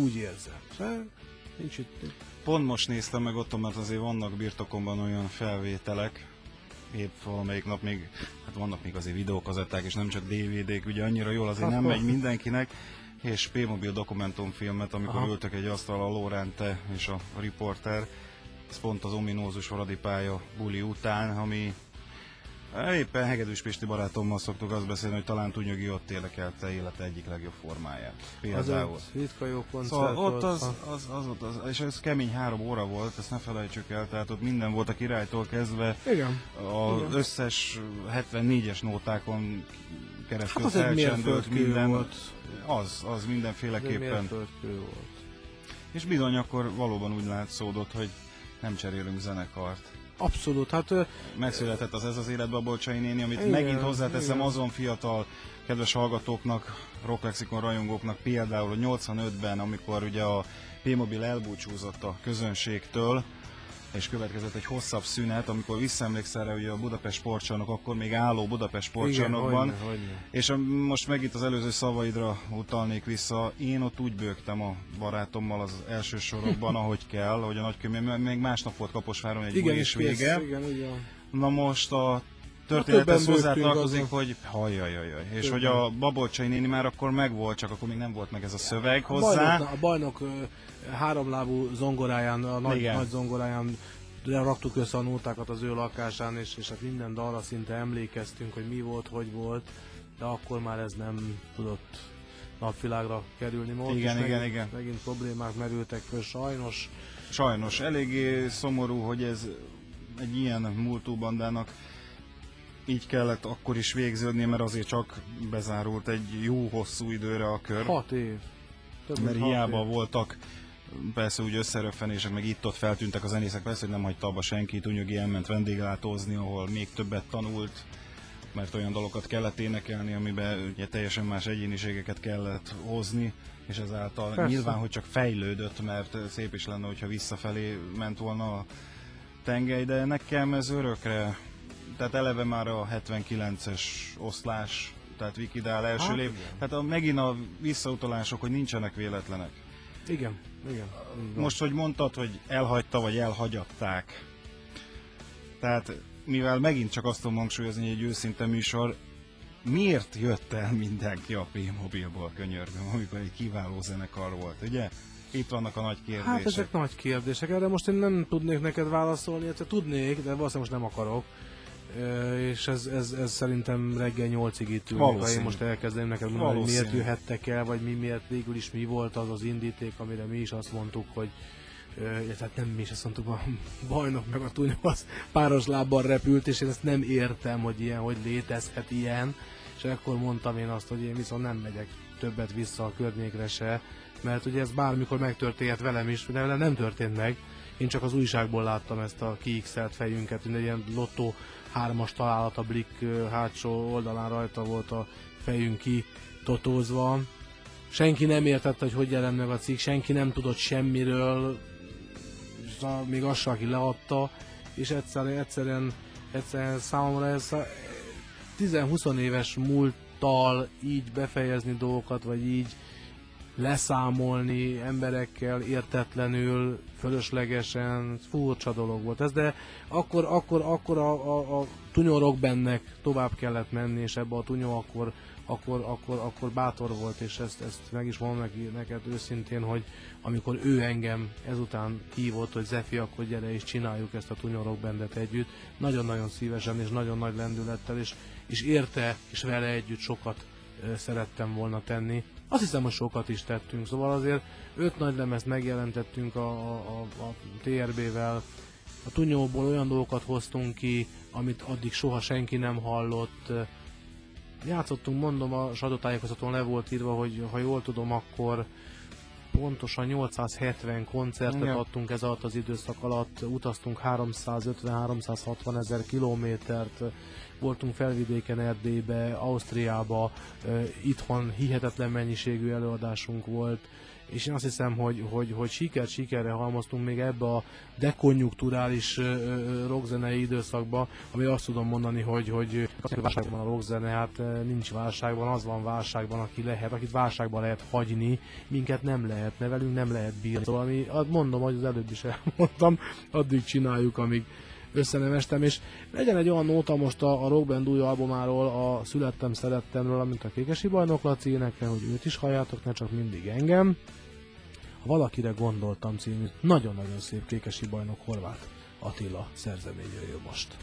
Nincs itt. Pont most néztem meg ott, mert azért vannak birtokomban olyan felvételek, épp valamelyik nap még, hát vannak még azért videókazetták, és nem csak DVD-k, ugye annyira jól azért nem megy mindenkinek, és P-Mobil dokumentumfilmet, amikor ültök egy asztal a Lóránte és a riporter, ez pont az ominózus Fradi-pálya buli után, ami éppen Hegedűs Pisti barátommal szoktuk azt beszélni, hogy talán Túnyögi ott énekelte élete egyik legjobb formáját. Például. Az ritka jó koncert szóval ott volt. és ez kemény 3 óra volt, ezt ne felejtsük el, tehát ott minden volt a királytól kezdve. Igen. Az összes 74-es nótákon keresztül hát felcsendült minden. Volt. Az mindenféleképpen. Volt. És bizony akkor valóban úgy látszódott, hogy nem cserélünk zenekart. Abszolút, hát... Megszületett ez az életbe a Bolcsai néni, amit megint hozzáteszem azon fiatal kedves hallgatóknak, Rocklexikon rajongóknak például, hogy 85-ben, amikor ugye a P-Mobil elbúcsúzott a közönségtől, és következett egy hosszabb szünet, amikor visszaemlékszel rá, ugye a Budapest Sportcsarnok, akkor még álló Budapest Sportcsarnokban, és most megint az előző szavaidra utalnék vissza, én ott úgy bőgtem a barátommal az első sorokban, ahogy kell, ahogy a nagykönyv, még másnap volt Kaposváron egy buli és vége. Igen. Na most a történethez hozzátartozik, hogy hajjajajaj, és hogy a Babolcsai néni már akkor megvolt, csak akkor még nem volt meg ez a szöveg hozzá. A bajnok háromlábú zongoráján, a nagy zongoráján raktuk össze a nótákat az ő lakásán, és hát minden dalra szinte emlékeztünk, hogy mi volt, hogy volt, de akkor már ez nem tudott napvilágra kerülni. Most igen. Megint problémák merültek föl, sajnos. Sajnos, eléggé szomorú, hogy ez egy ilyen múltú bandának így kellett akkor is végződni, mert azért csak bezárult egy jó hosszú időre a kör. 6 év. Mert hiába voltak persze úgy összeröffenések, meg itt-ott feltűntek a zenészek, persze, hogy nem hagyta abba senki, Hunyadi elment vendéglátózni, ahol még többet tanult, mert olyan dalokat kellett énekelni, amiben ugye teljesen más egyéniségeket kellett hozni, és ezáltal persze. Nyilván, hogy csak fejlődött, mert szép is lenne, hogyha visszafelé ment volna a tengely, de nekem ez örökre, tehát eleve már a 79-es oszlás, tehát Vikidál első év, tehát megint a visszautalások, hogy nincsenek véletlenek. Igen. Most, hogy mondtad, hogy elhagyta, vagy elhagyatták. Tehát, mivel megint csak azt tudom hangsúlyozni, hogy egy őszinte műsor, miért jött el mindenki a P-Mobilból, könyörgöm, amikor egy kiváló zenekar volt, ugye? Itt vannak a nagy kérdések. Hát ezek nagy kérdések, erre most én nem tudnék neked válaszolni, illetve tudnék, de valószínűleg most nem akarok. És ez szerintem reggel 8-ig itt ülünk, ha én most elkezdeném neked mondani, hogy miért jöhettek el, vagy miért végül is mi volt az indíték, amire mi is azt mondtuk, hogy tehát nem mi is azt mondtuk, a bajnok meg a Tunyó az páros lábbal repült, és én ezt nem értem, hogy létezhet ilyen, és akkor mondtam én azt, hogy én viszont nem megyek többet vissza a környékre se, mert ugye ez bármikor megtörténhet velem is, de velem nem történt meg, én csak az újságból láttam ezt a kiixelt fejünket, egy ilyen lottó 3-as találat, a Blick hátsó oldalán rajta volt a fejünk kitotózva. Senki nem értette, hogy jelent meg a cikk, senki nem tudott semmiről, még az se, aki leadta, és egyszerűen számomra ez 10-20 éves múlttal így befejezni dolgokat, vagy így leszámolni emberekkel értetlenül, fölöslegesen, furcsa dolog volt ez, de akkor a Tunyó Rockbandnek tovább kellett menni, és ebbe a Tunyó akkor bátor volt, és ezt meg is mondom neked őszintén, hogy amikor ő engem ezután hívott, hogy Zefi, akkor gyere és csináljuk ezt a Tunyó Rockbandet együtt, nagyon-nagyon szívesen és nagyon nagy lendülettel, és érte és vele együtt sokat szerettem volna tenni. Azt hiszem, hogy sokat is tettünk, szóval azért 5 nagy lemezt megjelentettünk a TRB-vel, a Tunyóból olyan dolgokat hoztunk ki, amit addig soha senki nem hallott. Játszottunk, mondom, a sajtótájékoztatón le volt írva, hogy ha jól tudom, akkor pontosan 870 koncertet adtunk ez alatt az időszak alatt, utaztunk 350-360 ezer kilométert, voltunk felvidéken, Erdélybe, Ausztriába, itthon hihetetlen mennyiségű előadásunk volt, és én azt hiszem, hogy sikerre halmoztunk még ebbe a dekonjunkturális rockzenei időszakba, ami azt tudom mondani, hogy válságban a rockzene, hát nincs válságban, az van válságban, akit válságban lehet hagyni, minket nem lehet, velünk nem lehet bírni. Szóval mondom, hogy az előbb is elmondtam, addig csináljuk, amíg összenemestem, és legyen egy olyan nóta most a Rockband új albumáról, a Születtem Szerettemről, amint a Kékesi Bajnok Laci énekel, hogy őt is halljátok, ne csak mindig engem. Ha valakire gondoltam című, nagyon-nagyon szép Kékesi Bajnok Horváth Attila szerzemény jöjjön most.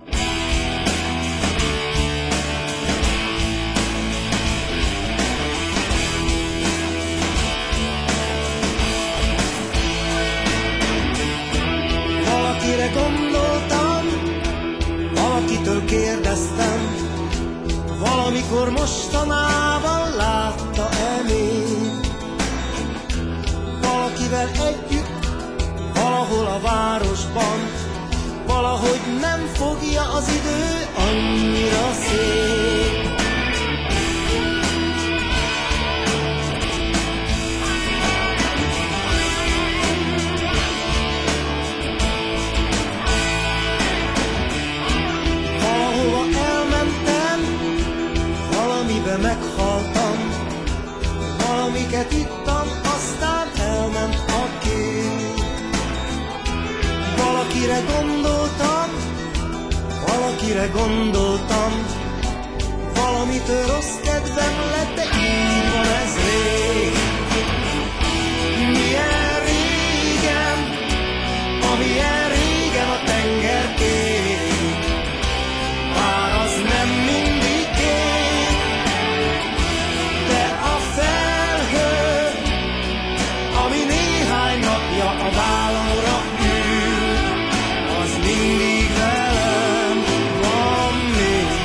Valakire gondoltam, valakitől kérdeztem, valamikor mostanában látta-e még. Valakivel együtt, valahol a városban, valahogy nem fogja az idő, annyira szép. Meghaltam, valamiket ittam, aztán elment a kép. Valakire gondoltam, valamitől rossz kedvem lett, de így van ez rég. Milyen régen, amilyen régen a tenger kék, bár az nem mindig kék, de a felhő, ami néhány napja a vállamra ül, az mindig velem van még.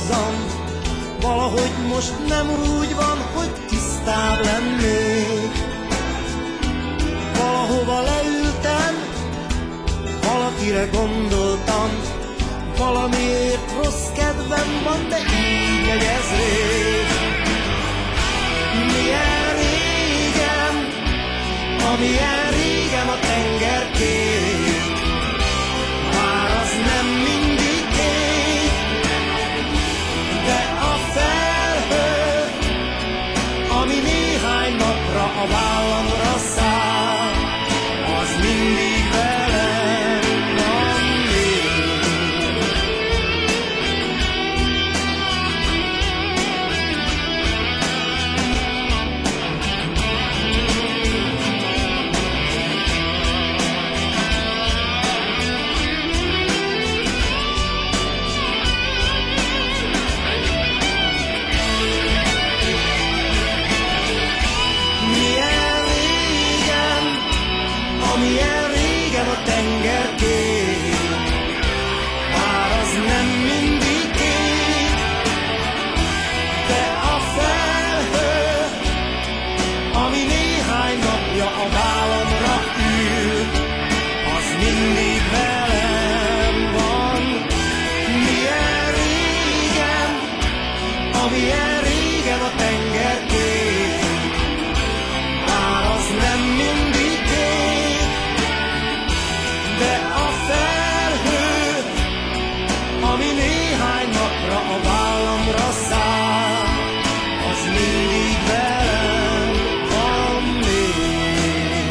hozzam. Valahogy most nem úgy van, hogy tisztább lennék. Valahova leültem, valakire gondoltam, valamiért rossz kedvem van, de így megy ez rég. Milyen régen, amilyen régen a tenger kék, már az nem mindig kék, de a felhő, ami néhány napra a vállamra száll, az mindig velem van még. Milyen régen a tenger kék, bár az nem mindig kék, de a felhő, ami néhány napja a vállamra ül, az mindig velem van. Milyen régen, amilyen régen a tenger kék, bár az nem mindig kék, de a felhő, ami néhány napra a vállamra száll, az mindig velem van még.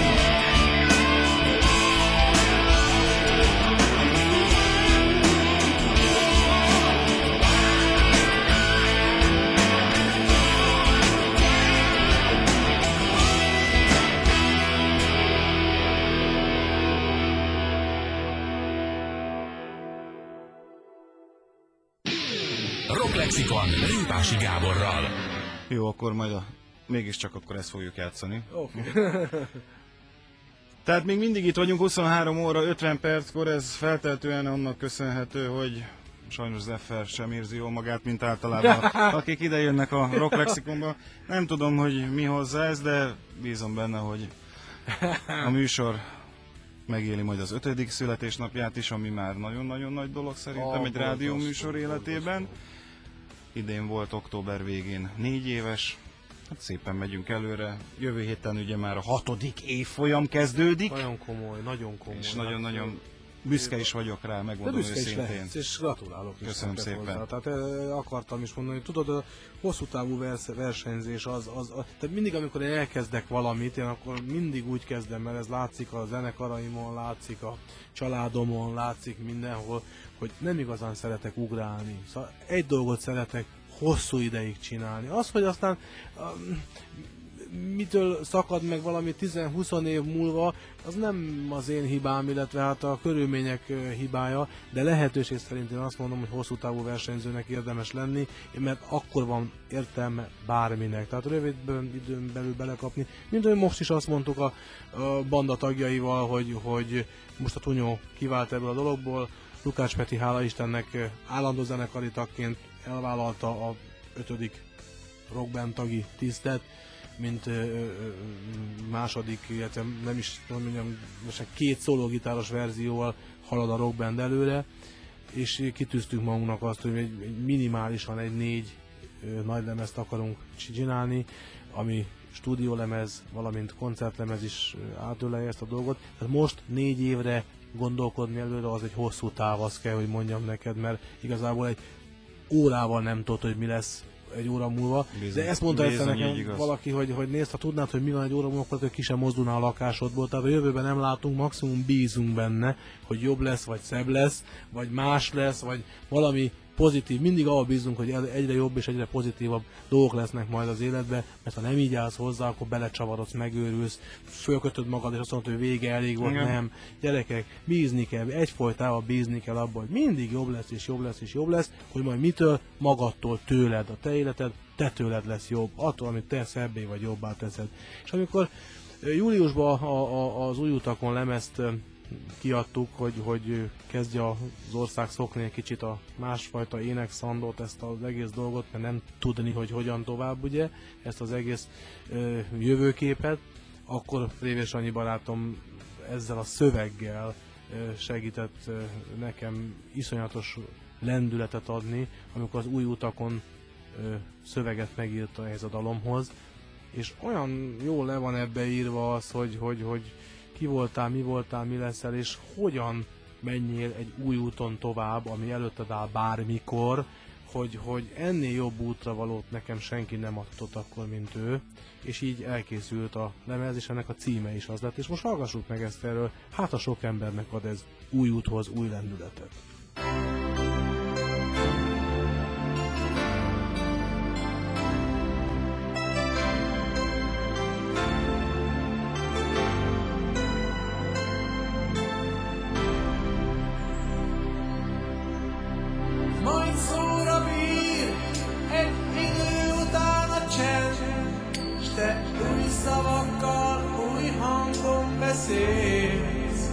Rocklexikon Répási Gáborral. Jó, akkor majd mégiscsak akkor ezt fogjuk játszani. Oké. Tehát még mindig itt vagyunk, 23 óra 50 perckor, ez feltehetően annak köszönhető, hogy sajnos Zeffer sem érzi jól magát, mint általában, akik ide jönnek a Rocklexikonba. Nem tudom, hogy mi hozzá ez, de bízom benne, hogy a műsor megéli majd az 5. születésnapját is, ami már nagyon-nagyon nagy dolog szerintem egy rádióműsor életében. Idén volt október végén 4 éves, hát szépen megyünk előre. Jövő héten ugye már a 6. évfolyam kezdődik. Nagyon komoly, nagyon komoly. És nagyon-nagyon büszke is vagyok rá, megmondom őszintén. Lehetsz, és gratulálok is. Köszönöm szépen. Hozzá. Tehát akartam is mondani, hogy tudod, a hosszú távú versenyzés tehát mindig, amikor én elkezdek valamit, én akkor mindig úgy kezdem, mert ez látszik a zenekaraimon, látszik a családomon, látszik mindenhol, hogy nem igazán szeretek ugrálni. Szóval egy dolgot szeretek hosszú ideig csinálni. Az, hogy aztán mitől szakad meg valami 10-20 év múlva, az nem az én hibám, illetve hát a körülmények hibája, de lehetőség szerint én azt mondom, hogy hosszú távú versenyzőnek érdemes lenni, mert akkor van értelme bárminek. Tehát rövid időn belül belekapni. Mint ahogy most is azt mondtuk a banda tagjaival, hogy most a Tunyó kivált ebből a dologból, Lukács Peti, hála Istennek, állandó zenekari tagként elvállalta a 5. rockband tagi tisztet, mint második, illetve nem is mondjam, most 2 szólógitáros verzióval halad a rockband előre, és kitűztünk magunknak azt, hogy egy minimálisan egy 4 nagylemezt akarunk csinálni, ami stúdiólemez, valamint koncertlemez is átölelje ezt a dolgot. Tehát most 4 évre gondolkodni előre, az egy hosszú táv, azt kell, hogy mondjam neked, mert igazából egy órával nem tudod, hogy mi lesz egy óra múlva. Bizony, de ezt mondta egyszer nekem valaki, hogy nézd, ha tudnád, hogy mi van egy óra múlva, akkor ki sem mozdulnál a lakásodból. Tehát a jövőben nem látunk, maximum bízunk benne, hogy jobb lesz, vagy szebb lesz, vagy más lesz, vagy valami pozitív. Mindig ahol bízunk, hogy egyre jobb és egyre pozitívabb dolgok lesznek majd az életbe, mert ha nem így állsz hozzá, akkor belecsavarodsz, megőrülsz, fölkötöd magad, és azt mondod, hogy vége, elég volt. Nem. Gyerekek, bízni kell, egyfolytában bízni kell abban, hogy mindig jobb lesz, és jobb lesz, és jobb lesz, hogy majd mitől? Magadtól, tőled, a te életed, te tőled lesz jobb, attól, amit te szebbé vagy jobbá teszed. És amikor júliusban az új utakon lemezt kiadtuk, hogy kezdje az ország szokni egy kicsit a másfajta énekszandot, ezt az egész dolgot, mert nem tudni, hogy hogyan tovább, ugye, ezt az egész jövőképet, akkor Révés Annyi barátom ezzel a szöveggel segített nekem iszonyatos lendületet adni, amikor az Új utakon szöveget megírta ehhez a dalomhoz, és olyan jól le van ebbe írva az, hogy ki voltál, mi leszel, és hogyan menjél egy új úton tovább, ami előtted áll bármikor, hogy ennél jobb útra valót nekem senki nem adott akkor, mint ő, és így elkészült a lemez, és ennek a címe is az lett, és most hallgassuk meg ezt erről, hát a sok embernek ad ez új úthoz új lendületet. Majd szóra bír egy idő után a csend, s te új szavakkal, új hangon beszélsz.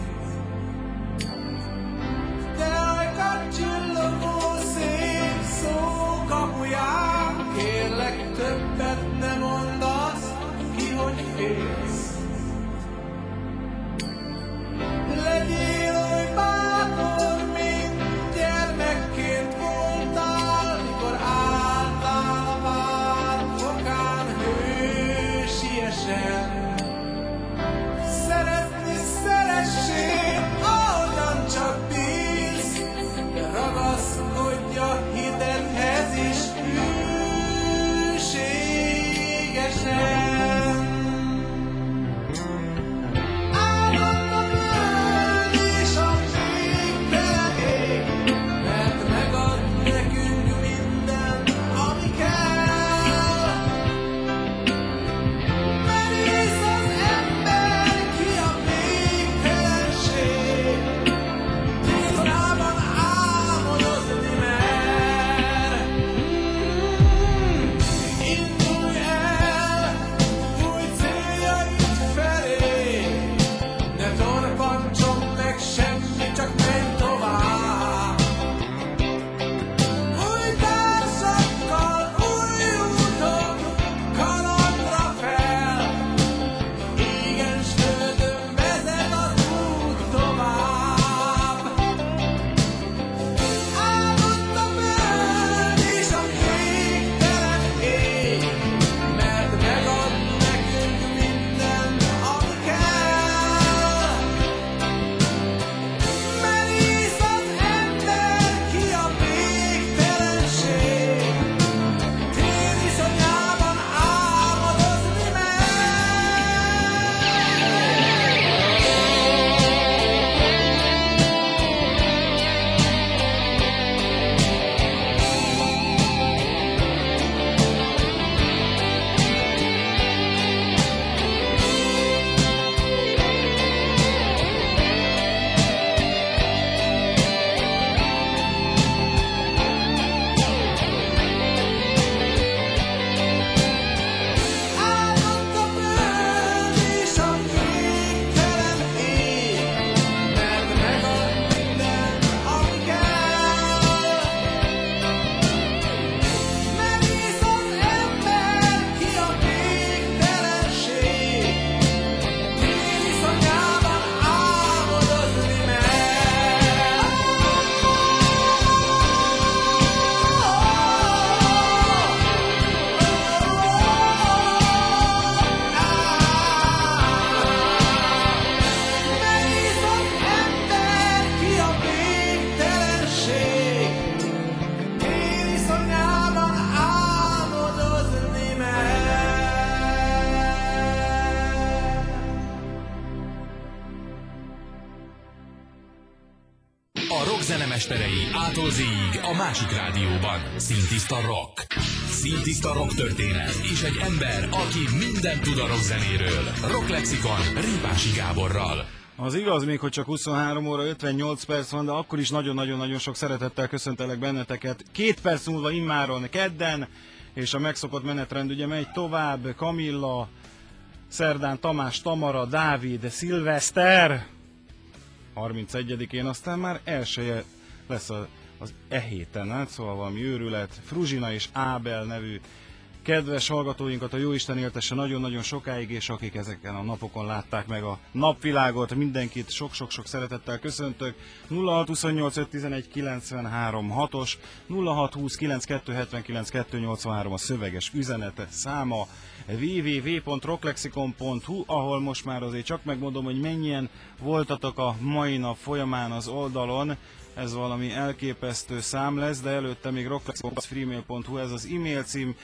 Te ajkat csillogó szép szó kapuján, kérlek többet ne mondd azt, ki hogy félsz. Legyél oly bátor, mint gyermekként voltál, mikor álltál a vád fokán hősiesen. Szeretni szeressél, ahogyan csak bízsz, de ragaszkodj a hitedhez is hűségesen. Zenemesterei A-tól Z-ig a másik rádióban. Szintiszta Rock. Szintiszta rock történet és egy ember, aki mindent tud a rock zenéről. Rock Lexikon Ripási Gáborral. Az igaz még, hogy csak 23 óra 58 perc van, de akkor is nagyon-nagyon-nagyon sok szeretettel köszöntelek benneteket. 2 perc múlva immáron kedden, és a megszokott menetrend ugye megy tovább. Kamilla, szerdán Tamás, Tamara, Dávid, Szilveszter, 31-én, aztán már elsője lesz az héten, hát szóval valami őrület. Fruzsina és Ábel nevű kedves hallgatóinkat a Jóisten éltesse nagyon-nagyon sokáig, és akik ezeken a napokon látták meg a napvilágot, mindenkit sok-sok-sok szeretettel köszöntök. 0628 511 93 6-os, 0620 9279 283 a szöveges üzenete száma, www.rocklexicon.hu, ahol most már azért csak megmondom, hogy mennyien voltatok a mai nap folyamán az oldalon. Ez valami elképesztő szám lesz, de előtte még rocklexicon.freemail.hu, ez az e-mail cím,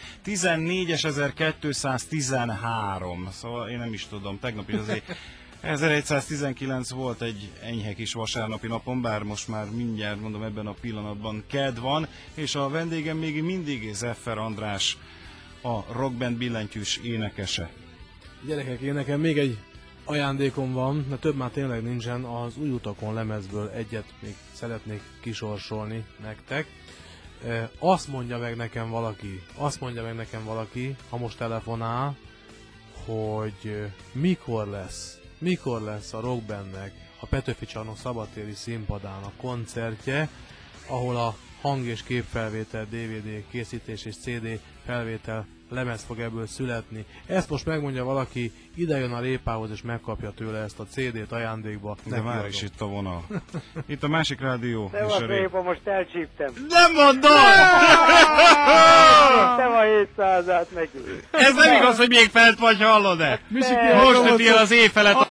14.213. Szóval én nem is tudom, tegnap is azért 1119 volt egy enyhe kis vasárnapi napon, bár most már mindjárt mondom ebben a pillanatban kedd van, és a vendégem még mindig Zeffer András, a rockband billentyűs énekese. Gyerekek, én nekem még egy ajándékom van, de több már tényleg nincsen, az Új utakon lemezből egyet még szeretnék kisorsolni nektek. Azt mondja meg nekem valaki, ha most telefonál, hogy mikor lesz a rockbandnek a Petőfi Csarnok szabadtéri színpadán a koncertje, ahol a hang- és képfelvétel, DVD készítés és CD felvétel lemez fog ebből születni. Ezt most megmondja valaki, ide jön a Répához és megkapja tőle ezt a CD-t ajándékba. De már is itt a vonal. Itt a másik rádió. De a Répa, most elcsíptem. Nem mondom! Nem a 700-át neki. Ez nem igaz, hogy még fent vagy, hallod-e? Most üti el az éjfelet.